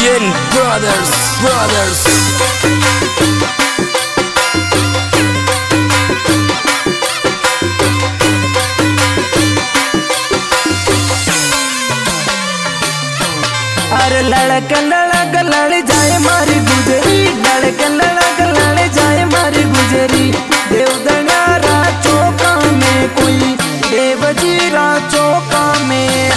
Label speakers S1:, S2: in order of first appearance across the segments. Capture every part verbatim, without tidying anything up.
S1: Indian brothers, brothers.
S2: अरे लड़क लड़क लड़ जाए मारी गुजरी, लड़क लड़क लड़ जाए मारी गुजरी। देवदनियारा चौका में कोई देवजीरा चौका में।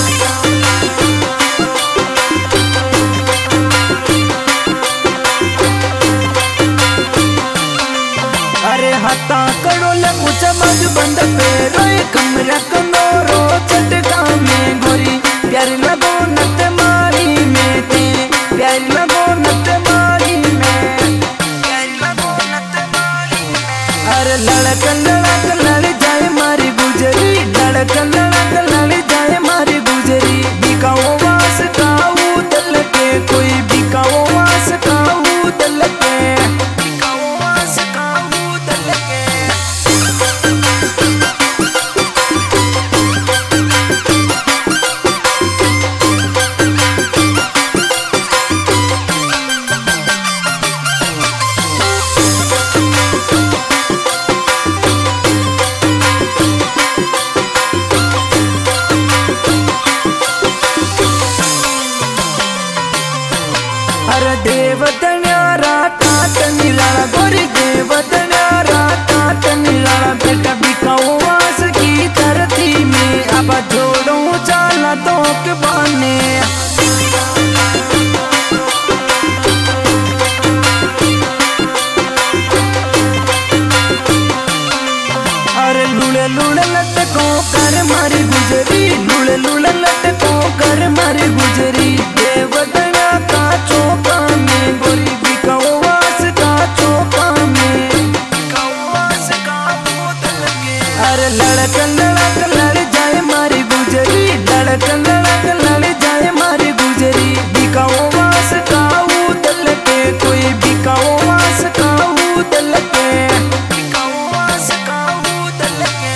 S2: अरे हता कड़ोल कुछ मज बंद पे रोए कमरा कनोरो चटका में गोरी। प्यार लगो नत मारी में ते, प्यार लगो नत मारी में, प्यार लगो नत मारी में। अरे लड़क लड़क लड़ जाए मारी गुजरी, लड़क लड़क लड़ जाए मारी गुजरी। बिकाओ वास काऊ दल के कोई, बिकाओ वास काऊ दल के, बिकाओ वास काऊ दल के। अरे देवदनियारा टाट निराला गोरी, देवदनियारा टाट निराला। बेटा बिकाओ वास की धरती में, अब जोड़ो चाला तो के बाने। अरे लुड़े लुड़े लटको कर मारी गुजरी, लुड़े लुड़े लटको कर मारी गुजरी। देवदनिया का चौका में गोरी, बिकाओ वास का चौका में, बिकाओ वास का बोतल के। अरे लड़क लड़क लड़ जाए मारी गुजरी, लड़क लड़क लड़ जाए मारी गुजरी। बिकाओ वास का बोतल के कोई, बिकाओ वास का बोतल के, बिकाओ वास का बोतल के।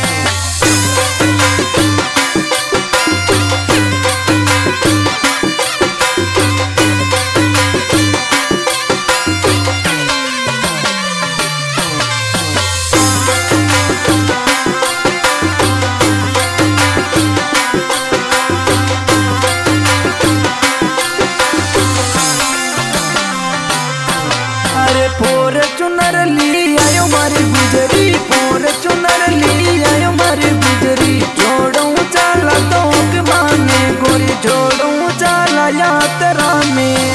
S2: अरे फोर चुनर ली आयो मारी गुजरी, फोर चुनर ली आयो मारी गुजरी। जोड़ू चाला तो के माने गोरी, जोड़ू चाला यात्रा में।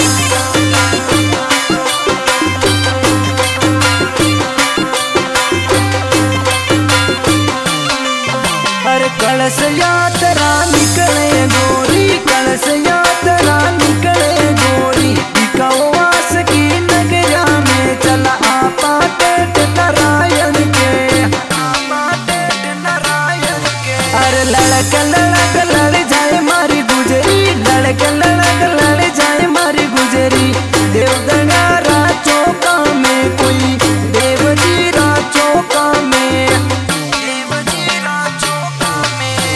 S2: अरे कलश यात्रा निकले गोरी, कलश यात्रा निकले गोरी। बिकाओ वास की नगरिया में चला आपा टेट नारायण के, आपा टेट नारायण के। अरे लड़क लड़क लड़ जाए मारी गुजरी, लड़क लड़क लड़ जाए मारी गुजरी। देवदनियारा चौका में कोई, देवजीरा चौका में, देवजीरा चौका में।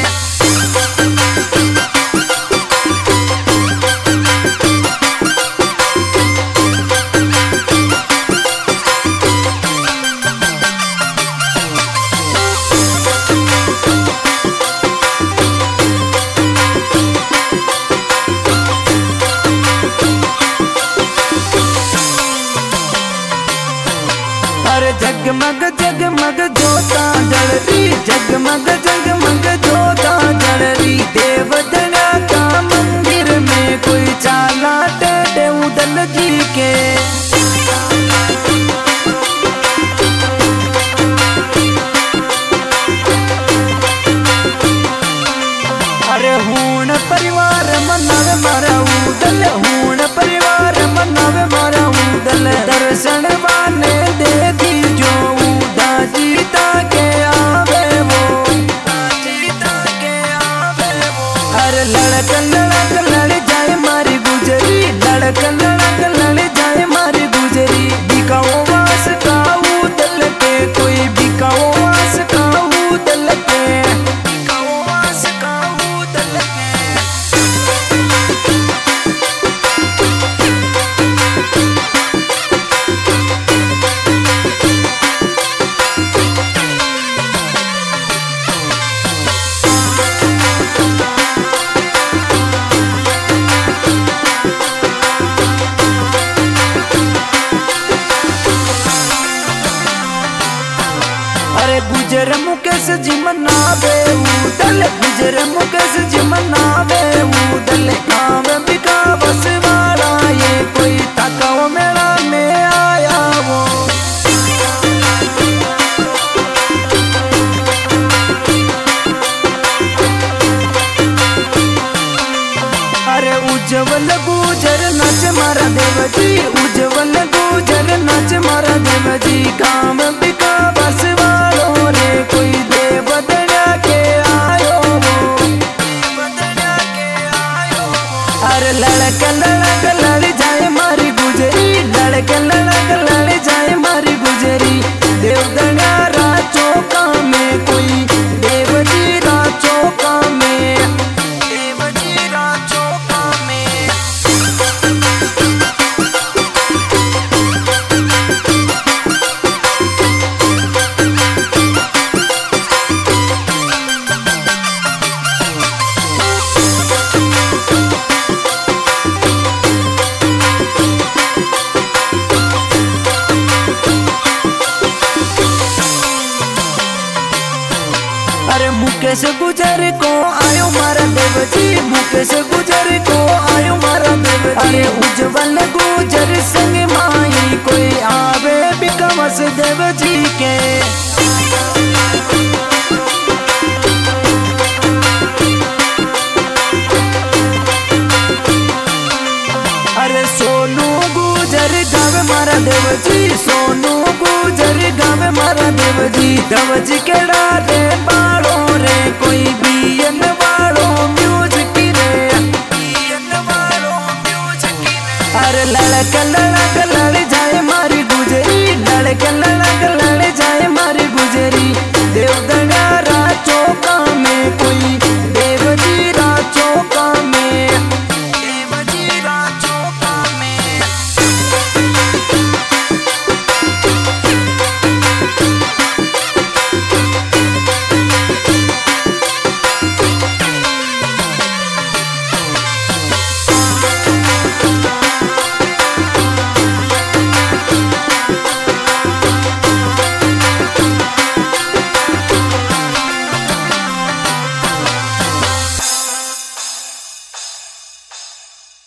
S2: अरे जगमग जगमग जोता जल रही, जगमग जगमग जोता जल रही। देवदनिया का मंदिर में कोई चाला टेढ़े उदल जी के। अरे हूण परिवार मनावे मारा उदल, हूण परिवार मनावे मारा उदल। दर्शन वाने देखी जो दाजीता के आवे वो, दाजीता के आवे वो। अरे लड़क लड़क लड़ जाए मारी गुजरी, लड़क लड़क लड़ जाए मारी गुजर मुकेश जी मनावे उदल गुजर मुकेश जी मनावे उदल गाँव बिकावस वाला ये कोई ताकाओ मेला में आया वो। अरे उज्जवल गुजर नाच मारा देव जी उज्जवल गुजर नाच मारा देव जी गाँव बिकावस वालों रे कोई देव दड़ा के आयो बदड़ा के आयो। अरे लड़क लड़क लड़ जाए मारी गुजरी लड़क लड़क लड़ जाए मारी गुजरी देव दड़ा राचो का में कोई देव जी राचो का में देव जी राचो का में। अरे मुकेश गुजर को आयो मारा देव जी मुकेश गुजर को आयो मारा देव जी। अरे उज्जवल गुजर संग माही कोई आवे बिकमस देव जी के। अरे सोनू गुजर गावे मारा देव जी सोनू गुजर गावे मारा देव जी देव जी के डारे बाड़ो रे कोई बियन वालो म्यूजिक रे बियन वालो म्यूजिक रे। अरे लड़क लड़क लड़ जाए मारी गुजरी लड़क लड़क लड़ जाए मारी गुजरी देव दड़ा राचो का में कोई